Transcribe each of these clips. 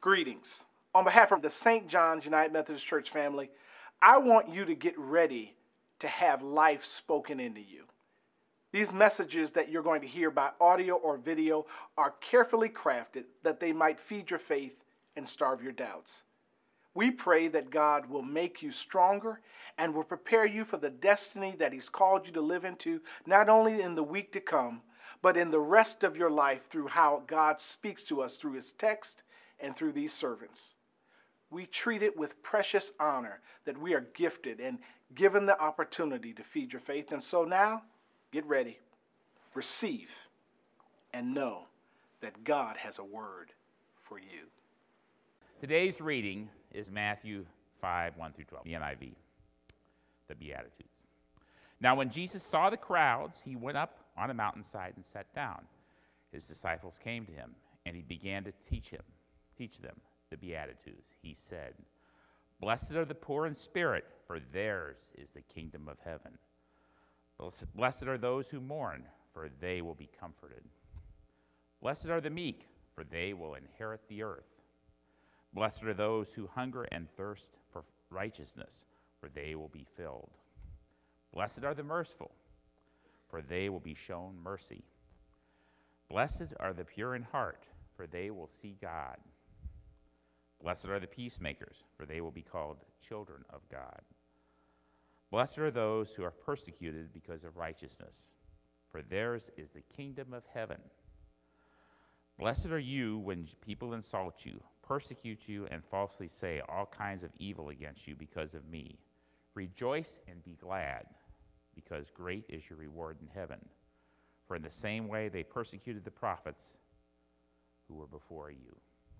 Greetings. On behalf of the St. John's United Methodist Church family, I want you to get ready to have life spoken into you. These messages that you're going to hear by audio or video are carefully crafted that they might feed your faith and starve your doubts. We pray that God will make you stronger and will prepare you for the destiny that He's called you to live into, not only in the week to come, but in the rest of your life through how God speaks to us through His text and through these servants. We treat it with precious honor that we are gifted and given the opportunity to feed your faith. And so now, get ready, receive, and know that God has a word for you. Today's reading is Matthew 5, 1 through 12, the NIV, the Beatitudes. Now when Jesus saw the crowds, he went up on a mountainside and sat down. His disciples came to him, and he began to teach them the Beatitudes. He said, "Blessed are the poor in spirit, for theirs is the kingdom of heaven. Blessed are those who mourn, for they will be comforted. Blessed are the meek, for they will inherit the earth. Blessed are those who hunger and thirst for righteousness, for they will be filled. Blessed are the merciful, for they will be shown mercy. Blessed are the pure in heart, for they will see God. Blessed are the peacemakers, for they will be called children of God. Blessed are those who are persecuted because of righteousness, for theirs is the kingdom of heaven. Blessed are you when people insult you, persecute you, and falsely say all kinds of evil against you because of me. Rejoice and be glad, because great is your reward in heaven. For in the same way they persecuted the prophets who were before you."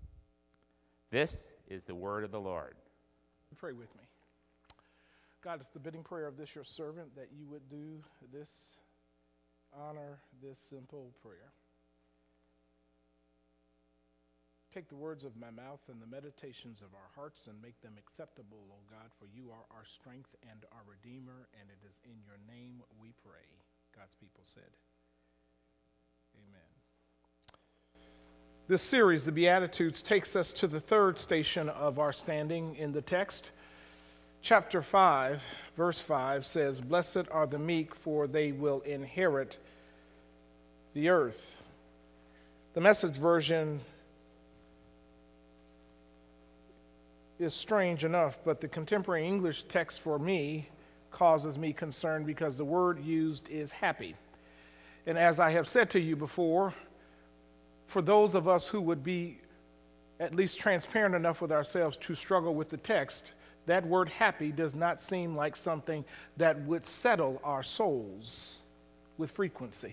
This is the word of the Lord. Pray with me. God, it's the bidding prayer of this your servant that you would do this, honor this simple prayer. Take the words of my mouth and the meditations of our hearts and make them acceptable, O God, for you are our strength and our Redeemer, and it is in your name we pray. God's people said, amen. This series, the Beatitudes, takes us to the third station of our standing in the text. Chapter 5, verse 5 says, "Blessed are the meek, for they will inherit the earth." The Message version is strange enough, but the contemporary English text for me causes me concern because the word used is happy. And as I have said to you before, for those of us who would be at least transparent enough with ourselves to struggle with the text, that word happy does not seem like something that would settle our souls with frequency.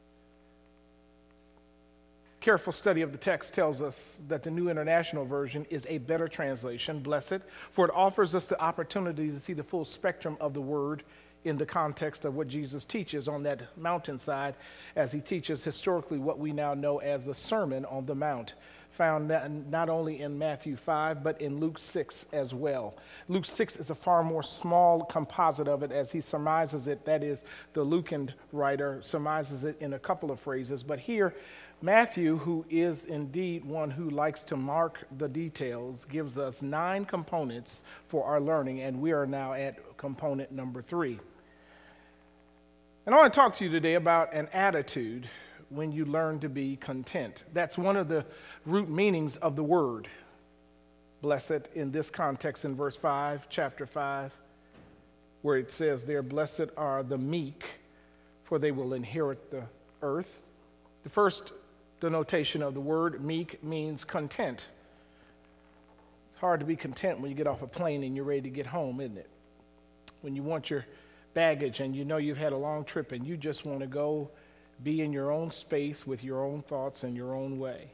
Careful study of the text tells us that the New International Version is a better translation, blessed, for it offers us the opportunity to see the full spectrum of the word in the context of what Jesus teaches on that mountainside, as he teaches historically what we now know as the Sermon on the Mount, found not only in Matthew 5, but in Luke 6 as well. Luke 6 is a far more small composite of it as he surmises it, that is, the Lucan writer surmises it in a couple of phrases, but here, Matthew, who is indeed one who likes to mark the details, gives us 9 components for our learning, and we are now at component number 3. And I want to talk to you today about an attitude when you learn to be content. That's one of the root meanings of the word blessed in this context in verse 5, chapter 5, where it says there, "Blessed are the meek, for they will inherit the earth." The first denotation of the word meek means content. It's hard to be content when you get off a plane and you're ready to get home, isn't it? When you want your baggage and you know you've had a long trip and you just want to go be in your own space with your own thoughts and your own way.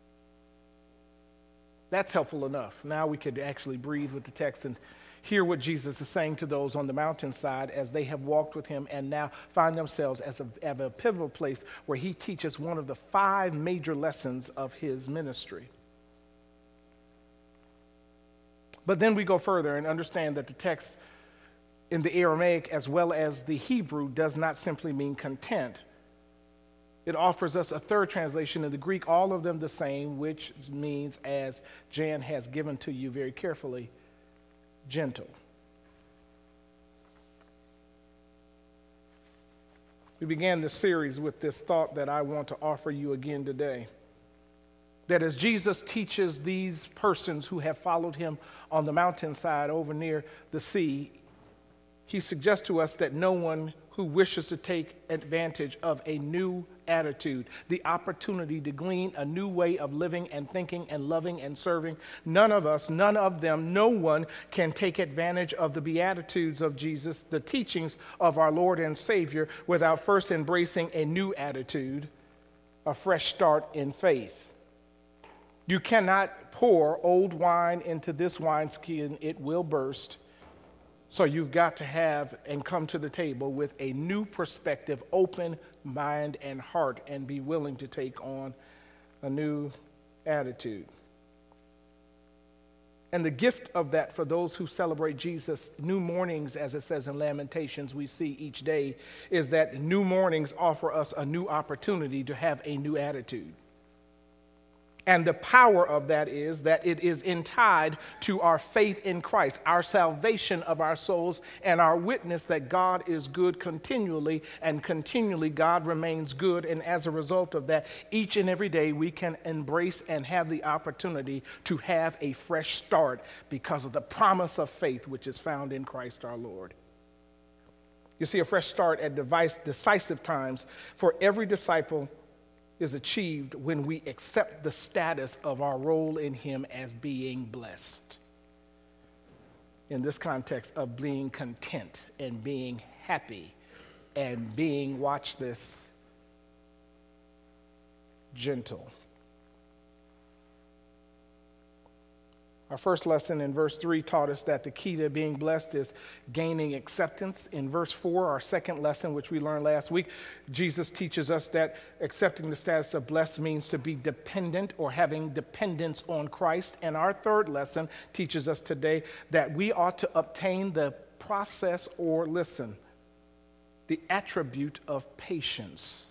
That's helpful enough. Now we could actually breathe with the text and hear what Jesus is saying to those on the mountainside as they have walked with him and now find themselves at a pivotal place where he teaches one of the 5 major lessons of his ministry. But then we go further and understand that the text in the Aramaic as well as the Hebrew does not simply mean content. It offers us a third translation in the Greek, all of them the same, which means, as Jan has given to you very carefully, gentle. We began this series with this thought that I want to offer you again today. That as Jesus teaches these persons who have followed him on the mountainside over near the sea, he suggests to us that no one who wishes to take advantage of a new attitude, the opportunity to glean a new way of living and thinking and loving and serving, none of us, none of them, no one can take advantage of the Beatitudes of Jesus, the teachings of our Lord and Savior, without first embracing a new attitude, a fresh start in faith. You cannot pour old wine into this wineskin, it will burst. So you've got to have and come to the table with a new perspective, open mind and heart, and be willing to take on a new attitude. And the gift of that for those who celebrate Jesus, new mornings, as it says in Lamentations, we see each day, is that new mornings offer us a new opportunity to have a new attitude. And the power of that is that it is tied to our faith in Christ, our salvation of our souls, and our witness that God is good continually, and continually God remains good. And as a result of that, each and every day we can embrace and have the opportunity to have a fresh start because of the promise of faith which is found in Christ our Lord. You see, a fresh start at decisive times for every disciple is achieved when we accept the status of our role in him as being blessed. In this context of being content and being happy and being, watch this, gentle. Our first lesson in verse 3 taught us that the key to being blessed is gaining acceptance. In verse 4, our second lesson, which we learned last week, Jesus teaches us that accepting the status of blessed means to be dependent or having dependence on Christ. And our third lesson teaches us today that we ought to obtain the process, or listen, the attribute of patience.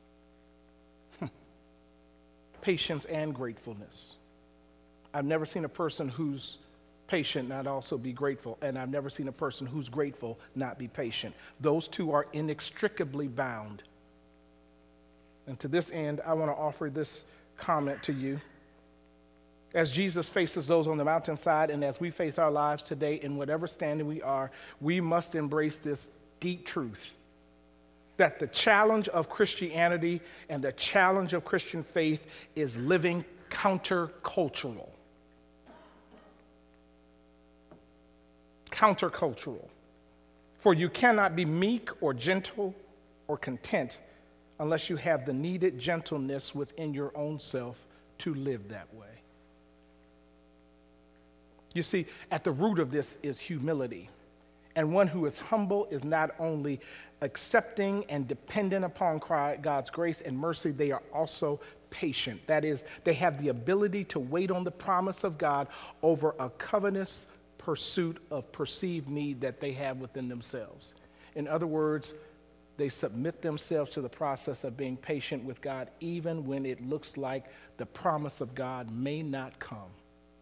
Patience and gratefulness. I've never seen a person who's patient not also be grateful, and I've never seen a person who's grateful not be patient. Those two are inextricably bound. And to this end, I want to offer this comment to you. As Jesus faces those on the mountainside, and as we face our lives today in whatever standing we are, we must embrace this deep truth that the challenge of Christianity and the challenge of Christian faith is living countercultural. Countercultural. For you cannot be meek or gentle or content unless you have the needed gentleness within your own self to live that way. You see, at the root of this is humility. And one who is humble is not only accepting and dependent upon God's grace and mercy, they are also patient. That is, they have the ability to wait on the promise of God over a covetous pursuit of perceived need that they have within themselves. In other words, they submit themselves to the process of being patient with God, even when it looks like the promise of God may not come.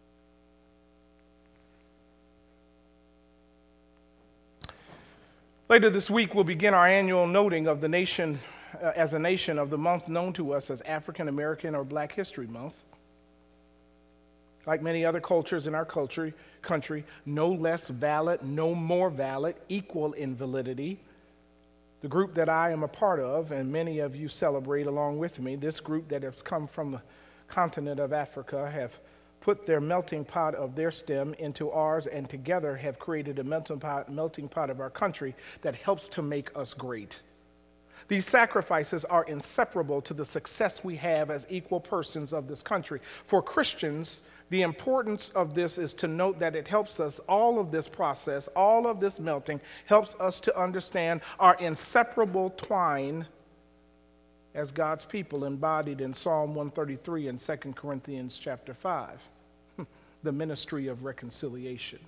Later this week, we'll begin our annual noting of the nation, as a nation, of the month known to us as African American or Black History Month. Like many other cultures in our country, no less valid, no more valid, equal in validity. The group that I am a part of, and many of you celebrate along with me, this group that has come from the continent of Africa, have put their melting pot of their stem into ours, and together have created a melting pot of our country that helps to make us great. These sacrifices are inseparable to the success we have as equal persons of this country. For Christians, the importance of this is to note that it helps us, all of this process, all of this melting, helps us to understand our inseparable twine as God's people embodied in Psalm 133 and 2 Corinthians chapter 5, the ministry of reconciliation.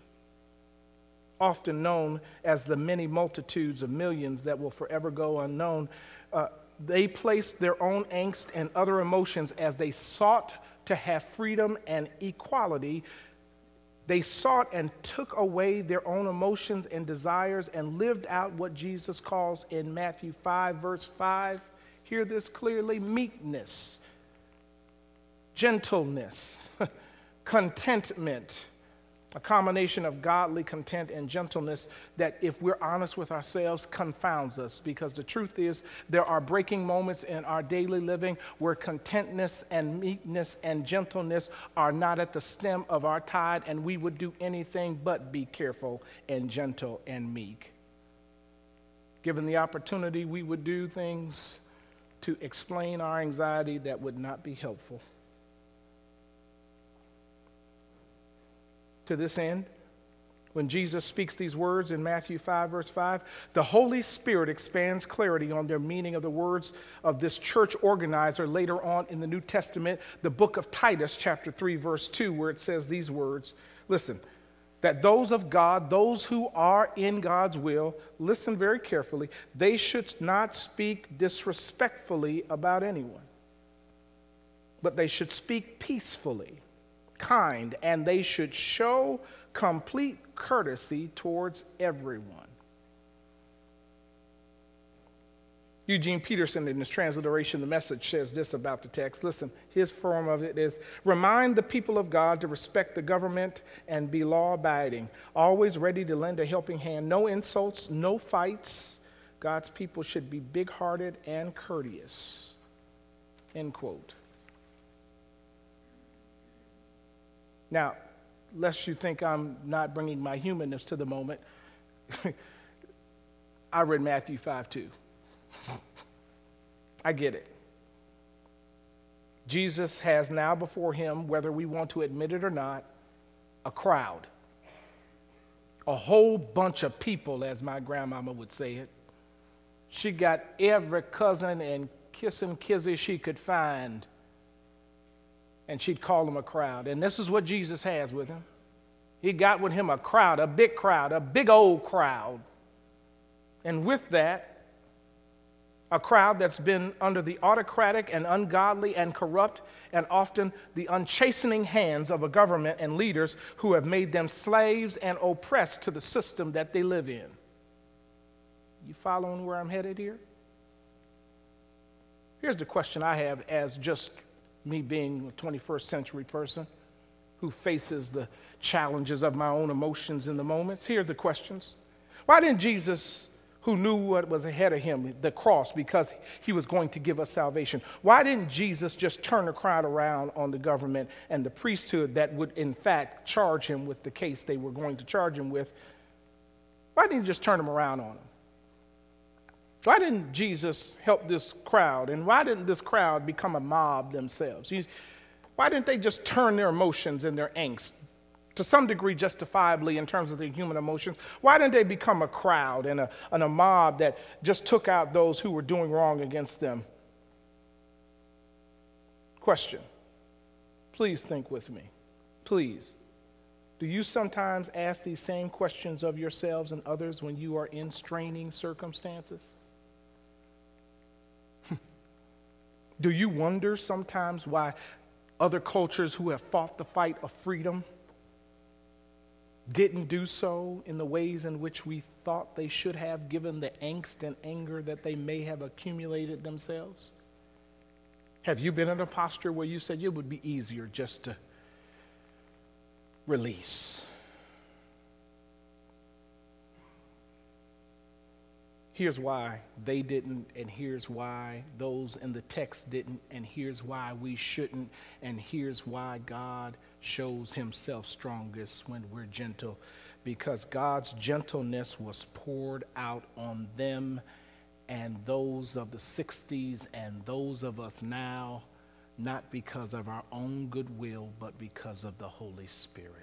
Often known as the many multitudes of millions that will forever go unknown, They placed their own angst and other emotions as they sought to have freedom and equality. They sought and took away their own emotions and desires and lived out what Jesus calls in Matthew 5, verse 5. Hear this clearly: meekness, gentleness, contentment. A combination of godly content and gentleness that, if we're honest with ourselves, confounds us. Because the truth is, there are breaking moments in our daily living where contentness and meekness and gentleness are not at the stem of our tide, and we would do anything but be careful and gentle and meek. Given the opportunity, we would do things to explain our anxiety that would not be helpful. To this end, when Jesus speaks these words in Matthew 5, verse 5, the Holy Spirit expands clarity on their meaning of the words of this church organizer later on in the New Testament, the book of Titus, chapter 3, verse 2, where it says these words. Listen, that those of God, those who are in God's will, listen very carefully, they should not speak disrespectfully about anyone, but they should speak peacefully, kind, and they should show complete courtesy towards everyone. Eugene Peterson, in his transliteration, The Message, says this about the text. Listen, his form of it is: remind the people of God to respect the government and be law-abiding, always ready to lend a helping hand, no insults, no fights. God's people should be big-hearted and courteous. End quote. Now, lest you think I'm not bringing my humanness to the moment, I read Matthew 5 too. I get it. Jesus has now before him, whether we want to admit it or not, a crowd. A whole bunch of people, as my grandmama would say it. She got every cousin and kissing kizzy she could find, and she'd call them a crowd. And this is what Jesus has with him. He got with him a crowd, a big old crowd. And with that, a crowd that's been under the autocratic and ungodly and corrupt and often the unchastening hands of a government and leaders who have made them slaves and oppressed to the system that they live in. You following where I'm headed here? Here's the question I have as just me being a 21st century person who faces the challenges of my own emotions in the moments. Here are the questions. Why didn't Jesus, who knew what was ahead of him, the cross, because he was going to give us salvation, why didn't Jesus just turn the crowd around on the government and the priesthood that would in fact charge him with the case they were going to charge him with? Why didn't he just turn them around on him? Why didn't Jesus help this crowd? And why didn't this crowd become a mob themselves? Why didn't they just turn their emotions and their angst, to some degree justifiably in terms of their human emotions? Why didn't they become a crowd and a mob that just took out those who were doing wrong against them? Question. Please think with me. Please. Do you sometimes ask these same questions of yourselves and others when you are in straining circumstances? Do you wonder sometimes why other cultures who have fought the fight of freedom didn't do so in the ways in which we thought they should have, given the angst and anger that they may have accumulated themselves? Have you been in a posture where you said it would be easier just to release? Here's why they didn't, and here's why those in the text didn't, and here's why we shouldn't, and here's why God shows himself strongest when we're gentle. Because God's gentleness was poured out on them and those of the 60s and those of us now, not because of our own goodwill, but because of the Holy Spirit.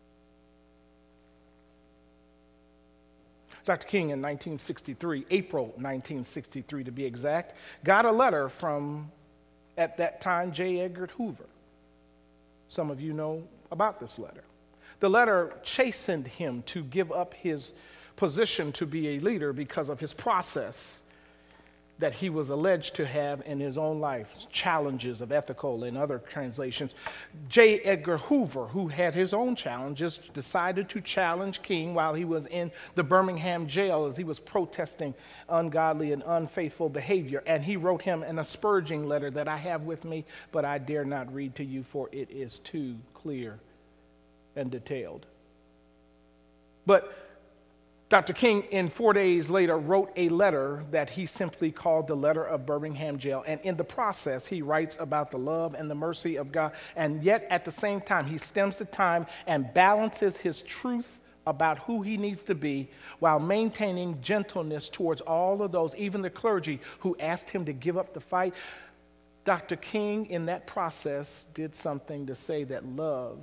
Dr. King in 1963, April 1963 to be exact, got a letter from, at that time, J. Edgar Hoover. Some of you know about this letter. The letter chastened him to give up his position to be a leader because of his process. that he was alleged to have in his own life, challenges of ethical and other translations. J. Edgar Hoover, who had his own challenges, decided to challenge King while he was in the Birmingham jail as he was protesting ungodly and unfaithful behavior. And he wrote him an asperging letter that I have with me, but I dare not read to you, for it is too clear and detailed. But Dr. King, in 4 days later, wrote a letter that he simply called the Letter of Birmingham Jail. And in the process, he writes about the love and the mercy of God. And yet, at the same time, he stems the time and balances his truth about who he needs to be while maintaining gentleness towards all of those, even the clergy, who asked him to give up the fight. Dr. King, in that process, did something to say that love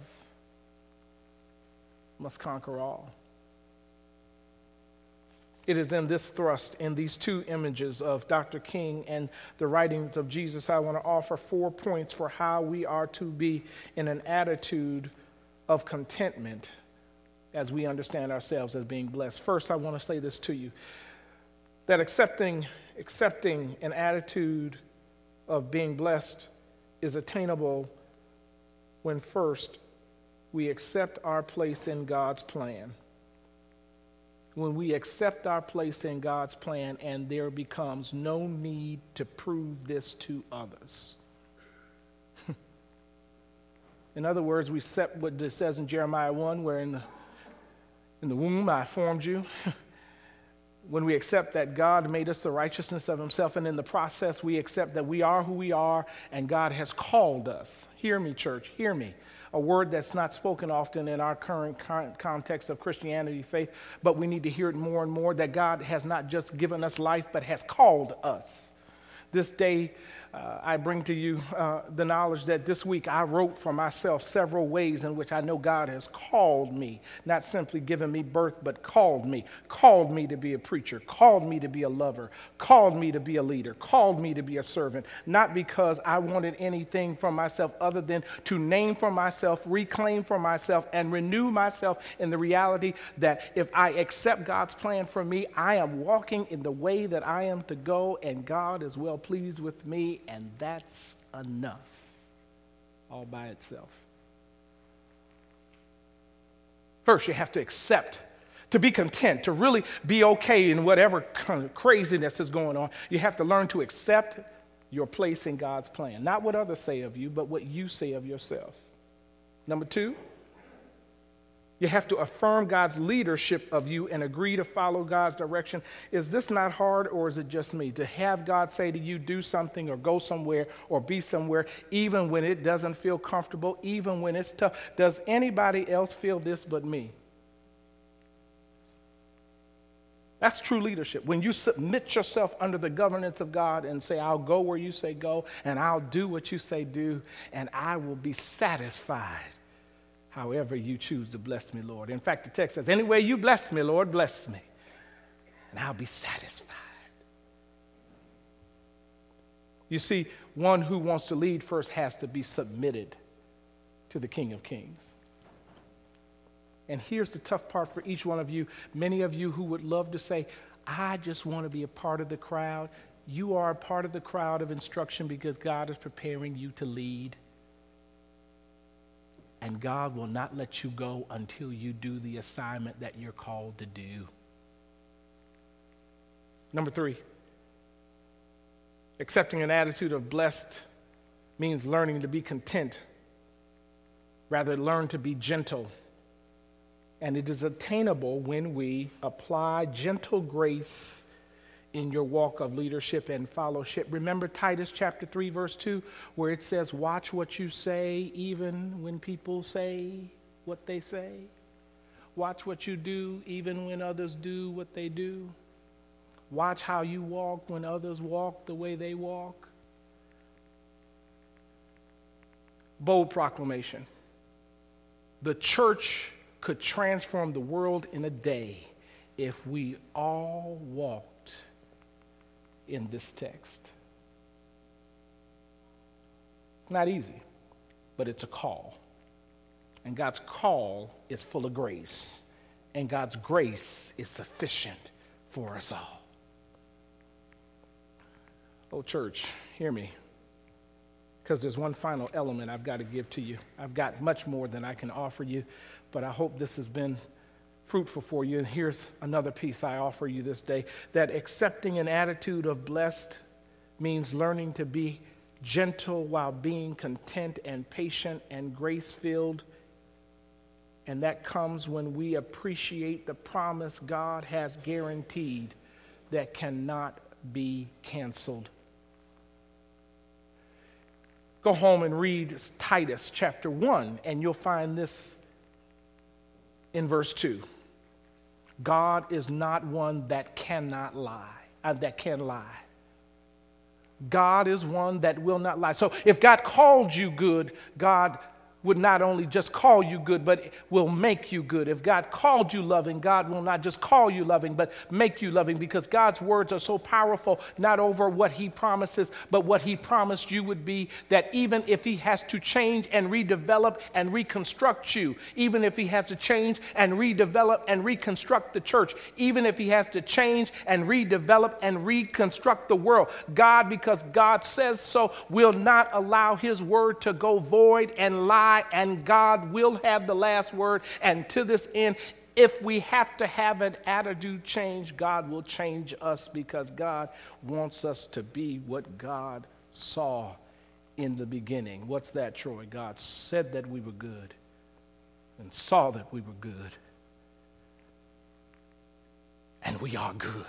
must conquer all. It is in this thrust, in these two images of Dr. King and the writings of Jesus, I want to offer 4 points for how we are to be in an attitude of contentment as we understand ourselves as being blessed. First, I want to say this to you, that accepting an attitude of being blessed is attainable when first we accept our place in God's plan. When we accept our place in God's plan and there becomes no need to prove this to others. In other words, we accept what it says in Jeremiah 1, where in the womb I formed you. When we accept that God made us the righteousness of himself, and in the process we accept that we are who we are and God has called us. Hear me, church, hear me. A word that's not spoken often in our current context of Christianity, faith, but we need to hear it more and more, that God has not just given us life, but has called us. This day, I bring to you the knowledge that this week I wrote for myself several ways in which I know God has called me, not simply given me birth, but called me to be a preacher, called me to be a lover, called me to be a leader, called me to be a servant, not because I wanted anything from myself other than to name for myself, reclaim for myself, and renew myself in the reality that if I accept God's plan for me, I am walking in the way that I am to go, and God is well pleased with me. And that's enough all by itself. First, you have to accept, to be content, to really be okay in whatever kind of craziness is going on. You have to learn to accept your place in God's plan. Not what others say of you, but what you say of yourself. Number 2, you have to affirm God's leadership of you and agree to follow God's direction. Is this not hard, or is it just me? To have God say to you, do something or go somewhere or be somewhere, even when it doesn't feel comfortable, even when it's tough. Does anybody else feel this but me? That's true leadership. When you submit yourself under the governance of God and say, I'll go where you say go, and I'll do what you say do, and I will be satisfied however you choose to bless me, Lord. In fact, the text says, any way you bless me, Lord, bless me, and I'll be satisfied. You see, one who wants to lead first has to be submitted to the King of Kings. And here's the tough part for each one of you. Many of you who would love to say, I just want to be a part of the crowd. You are a part of the crowd of instruction because God is preparing you to lead. And God will not let you go until you do the assignment that you're called to do. Number 3, accepting an attitude of blessed means learning to be content. Rather, learn to be gentle. And it is attainable when we apply gentle grace in your walk of leadership and fellowship. Remember Titus chapter 3, verse 2, where it says, watch what you say even when people say what they say. Watch what you do even when others do what they do. Watch how you walk when others walk the way they walk. Bold proclamation. The church could transform the world in a day if we all walked in this text. It's not easy, but it's a call. And God's call is full of grace. And God's grace is sufficient for us all. Oh, church, hear me. Because there's one final element I've got to give to you. I've got much more than I can offer you, but I hope this has been fruitful for you. And here's another piece I offer you this day, that accepting an attitude of blessed means learning to be gentle while being content and patient and grace-filled. And that comes when we appreciate the promise God has guaranteed that cannot be canceled. Go home and read Titus chapter 1, and you'll find this in verse 2. God is not one that cannot lie, that can lie. God is one that will not lie. So if God called you good, God would not only just call you good, but will make you good. If God called you loving, God will not just call you loving, but make you loving, because God's words are so powerful, not over what he promises, but what he promised you would be, that even if he has to change and redevelop and reconstruct you, even if he has to change and redevelop and reconstruct the church, even if he has to change and redevelop and reconstruct the world, God, because God says so, will not allow his word to go void and lie, and God will have the last word. And to this end, if we have to have an attitude change, God will change us, because God wants us to be what God saw in the beginning. What's that, Troy? God said that we were good and saw that we were good. And we are good.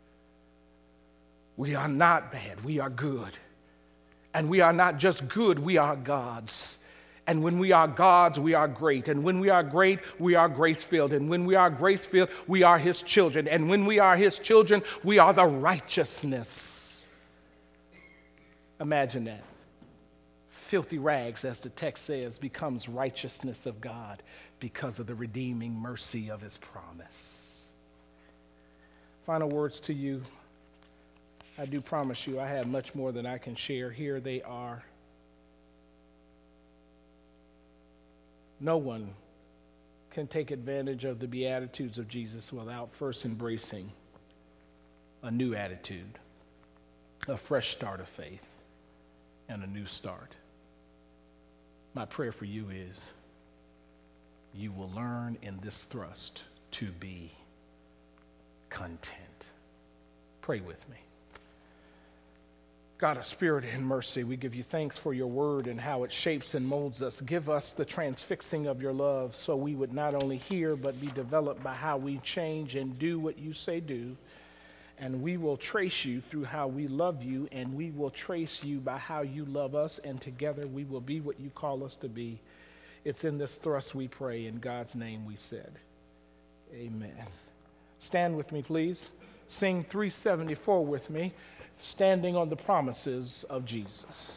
We are not bad. We are good. And we are not just good, we are God's. And when we are God's, we are great. And when we are great, we are grace-filled. And when we are grace-filled, we are his children. And when we are his children, we are the righteousness. Imagine that. Filthy rags, as the text says, becomes righteousness of God because of the redeeming mercy of his promise. Final words to you. I do promise you I have much more than I can share. Here they are. No one can take advantage of the Beatitudes of Jesus without first embracing a new attitude, a fresh start of faith, and a new start. My prayer for you is you will learn in this thrust to be content. Pray with me. God of spirit and mercy, we give you thanks for your word and how it shapes and molds us. Give us the transfixing of your love so we would not only hear but be developed by how we change and do what you say do. And we will trace you through how we love you, and we will trace you by how you love us, and together we will be what you call us to be. It's in this thrust we pray. In God's name we said, amen. Stand with me, please. Sing 374 with me. Standing on the promises of Jesus.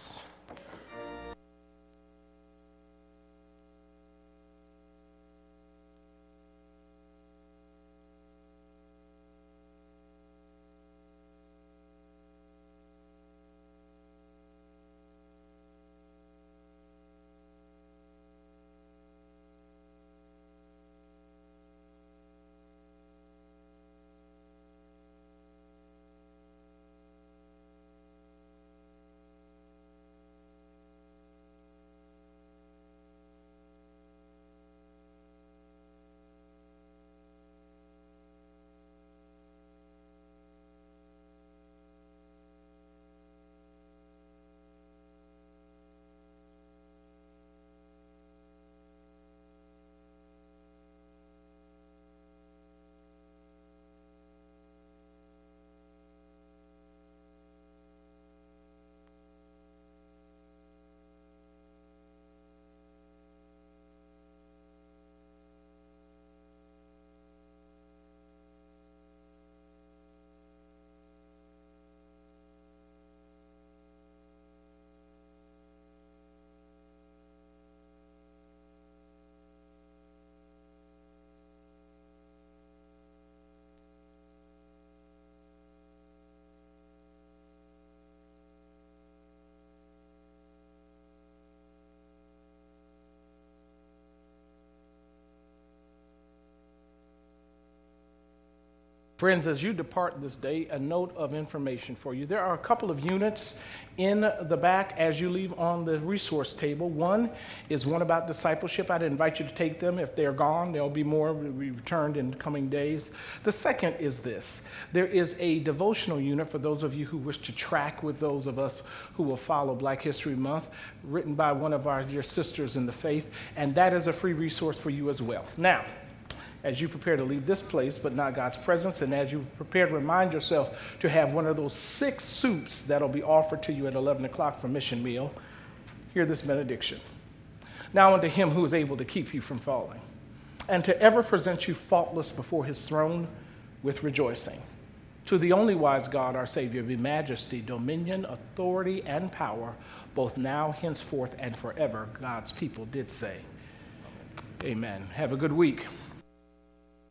Friends, as you depart this day, a note of information for you. There are a couple of units in the back as you leave on the resource table. One is one about discipleship. I'd invite you to take them. If they're gone, there'll be more returned in coming days. The second is this. There is a devotional unit for those of you who wish to track with those of us who will follow Black History Month, written by one of our dear sisters in the faith, and that is a free resource for you as well. Now, as you prepare to leave this place, but not God's presence, and as you prepare to remind yourself to have one of those 6 soups that'll be offered to you at 11 o'clock for mission meal, hear this benediction. Now unto him who is able to keep you from falling, and to ever present you faultless before his throne with rejoicing. To the only wise God, our Savior, be majesty, dominion, authority, and power, both now, henceforth, and forever. God's people did say, amen. Have a good week.